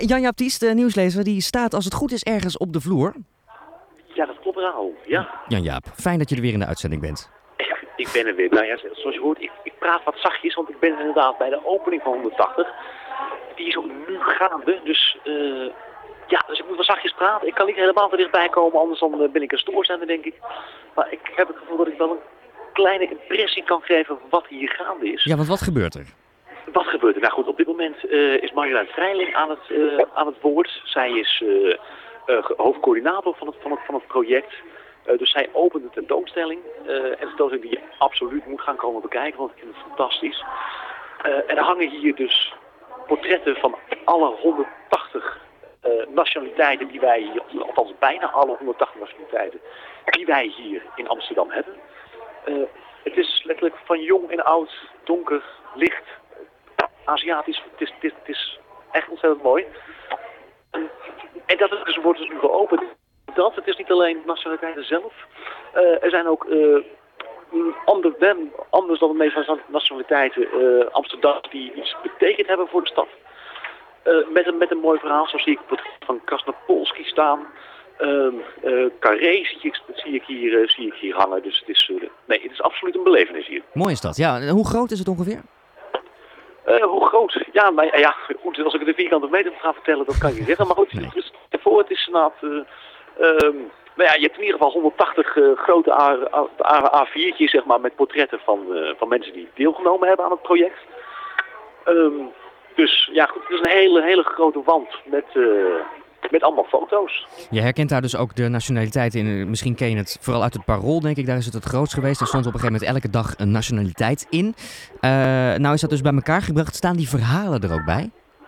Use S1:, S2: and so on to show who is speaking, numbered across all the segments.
S1: Jan-Jaap Ties, de nieuwslezer, die staat als het goed is ergens op de vloer.
S2: Ja, dat klopt, Raoul. Ja.
S1: Jan-Jaap, fijn dat je er weer in de uitzending bent.
S2: Ik ben er weer. Nou ja, zoals je hoort, ik praat wat zachtjes, want ik ben inderdaad bij de opening van 180. Die is ook nu gaande, dus dus ik moet wel zachtjes praten. Ik kan niet helemaal te dichtbij komen, anders dan ben ik een stoorzender, denk ik. Maar ik heb het gevoel dat ik wel een kleine impressie kan geven van wat hier gaande is.
S1: Ja, want wat gebeurt er?
S2: Wat gebeurt er? Nou goed, op dit moment is Marjolein Vrijling aan het woord. Zij is hoofdcoördinator van het project. Dus zij opent de tentoonstelling. En de tentoonstelling die je absoluut moet gaan komen bekijken, want ik vind het fantastisch. En er hangen hier dus portretten van alle 180 nationaliteiten die wij hier, althans bijna alle 180 nationaliteiten, die wij hier in Amsterdam hebben. Het is letterlijk van jong en oud, donker, licht, Aziatisch. Het is echt ontzettend mooi. En dat wordt dus nu geopend. Het is niet alleen nationaliteiten zelf. Er zijn ook anders dan de meeste nationaliteiten Amsterdam die iets betekend hebben voor de stad. Met een mooi verhaal, zo zie ik het van Krasnopolski staan. Carré zie ik hier hangen. Dus het is absoluut een belevenis hier.
S1: Mooi is dat. Ja, hoe groot is het ongeveer?
S2: Hoe groot? Ja, maar ja, goed, als ik het in vierkante meter ga vertellen, dat kan ik niet zeggen. Maar goed, het is inderdaad... je hebt in ieder geval 180 grote A4'tjes, zeg maar, met portretten van mensen die deelgenomen hebben aan het project. Dus ja, goed, het is een hele grote wand met allemaal foto's.
S1: Je herkent daar dus ook de nationaliteiten in. Misschien ken je het vooral uit het Parool, denk ik. Daar is het grootst geweest. Daar stond op een gegeven moment elke dag een nationaliteit in. Nou is dat dus bij elkaar gebracht. Staan die verhalen er ook bij?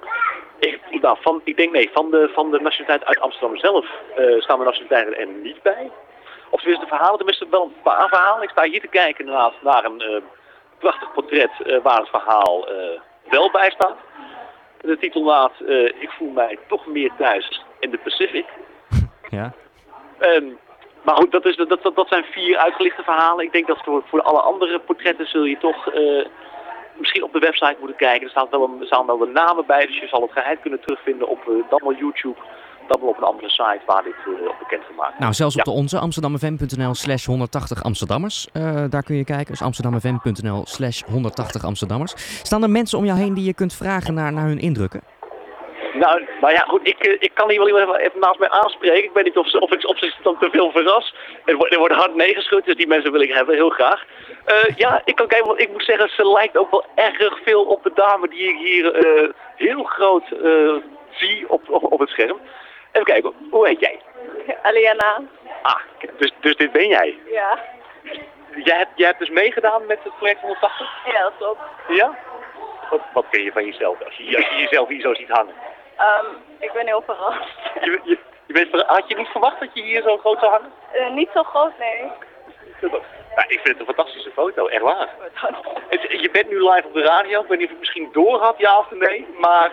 S2: Van de nationaliteit uit Amsterdam zelf staan de nationaliteiten er niet bij. Of tenminste de verhalen, tenminste wel een paar verhalen. Ik sta hier te kijken inderdaad naar een prachtig portret waar het verhaal wel bij staat. De titel laat, ik voel mij toch meer thuis in de Pacific.
S1: Ja.
S2: Maar goed, dat zijn 4 uitgelichte verhalen. Ik denk dat voor alle andere portretten zul je toch misschien op de website moeten kijken. Er staan wel de namen bij, dus je zal het geheim kunnen terugvinden op dan wel YouTube, dan wel op een andere site waar dit op bekendgemaakt wordt.
S1: Nou, zelfs op de onze, amsterdamfm.nl/180 Amsterdammers. Daar kun je kijken, dus amsterdamfm.nl/180 Amsterdammers. Staan er mensen om jou heen die je kunt vragen naar hun indrukken?
S2: Nou ja, goed, ik kan hier wel even naast mij aanspreken. Ik weet niet of ik dan te veel verras. Er wordt hard nee geschud, dus die mensen wil ik hebben, heel graag. Ik kan kijken, want ik moet zeggen, ze lijkt ook wel erg veel op de dame die ik hier heel groot zie op het scherm. Even kijken, hoe heet jij?
S3: Aliana.
S2: Dus dit ben jij?
S3: Ja.
S2: Jij hebt dus meegedaan met het project 180?
S3: Ja, dat klopt.
S2: Ja? Wat vind je van jezelf als je jezelf hier zo ziet hangen?
S3: Ik ben heel verrast.
S2: Had je niet verwacht dat je hier zo groot zou hangen?
S3: Niet zo groot, nee.
S2: Ja, ik vind het een fantastische foto, echt waar. Je bent nu live op de radio, ik weet niet of je het misschien door had, ja of nee, maar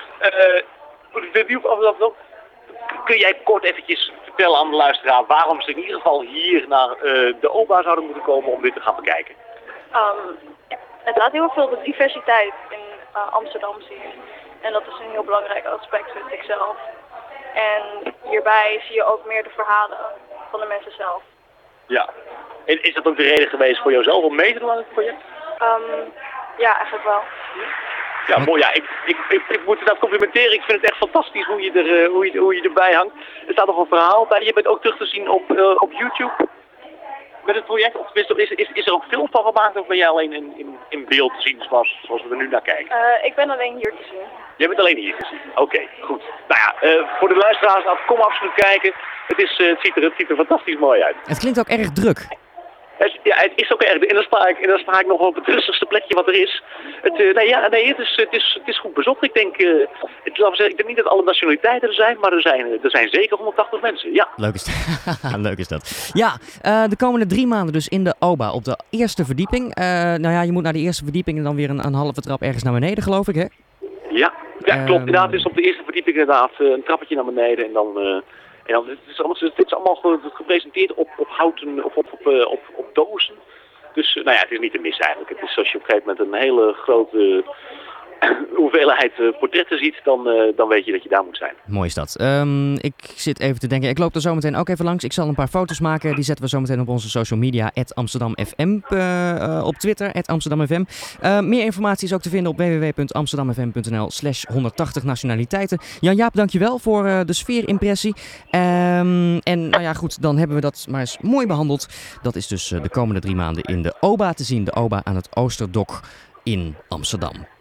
S2: kun jij kort eventjes vertellen aan de luisteraar waarom ze in ieder geval hier naar de OBA zouden moeten komen om dit te gaan bekijken?
S3: Het laat heel erg veel de diversiteit in Amsterdam zien. En dat is een heel belangrijk aspect, vind ik zelf. En hierbij zie je ook meer de verhalen van de mensen zelf.
S2: Ja. En is dat ook de reden geweest voor jouzelf om mee te doen aan het project?
S3: Ja, eigenlijk wel.
S2: Ja, mooi. Ja, ik moet het complimenteren. Ik vind het echt fantastisch hoe je erbij hangt. Er staat nog een verhaal bij. Je bent ook terug te zien op YouTube met het project. Of is er ook film van gemaakt of ben jij alleen in beeld te zien zoals we er nu naar kijken?
S3: Ik ben alleen hier te zien.
S2: Jij bent alleen hier te zien? Oké, goed. Nou ja, voor de luisteraars, kom absoluut kijken. Het ziet er fantastisch mooi uit.
S1: Het klinkt ook erg druk.
S2: Het is ook erg. En dan sta ik nog op het rustigste plekje wat er is. Het is goed bezocht. Ik denk, ik denk niet dat alle nationaliteiten er zijn, maar er zijn zeker 180 mensen. Ja.
S1: Leuk is dat. Ja, de komende 3 maanden dus in de OBA op de eerste verdieping. Je moet naar de eerste verdieping en dan weer een halve trap ergens naar beneden, geloof ik, hè?
S2: Ja, klopt. Inderdaad, het is op de eerste verdieping inderdaad een trappetje naar beneden en dan... dit is allemaal gepresenteerd op houten of op dozen. Dus het is niet te missen eigenlijk. Het is als je op een gegeven moment een hele grote hoeveelheid portretten ziet, dan weet je dat je daar moet zijn.
S1: Mooi is dat. Ik zit even te denken, ik loop er zo meteen ook even langs. Ik zal een paar foto's maken, die zetten we zo meteen op onze social media, @AmsterdamFM, op Twitter, @AmsterdamFM. Meer informatie is ook te vinden op www.amsterdamfm.nl/180 nationaliteiten. Jan-Jaap, dankjewel voor de sfeerimpressie. En nou ja, goed, dan hebben we dat maar eens mooi behandeld. Dat is dus de komende 3 maanden in de OBA te zien, de OBA aan het Oosterdok in Amsterdam.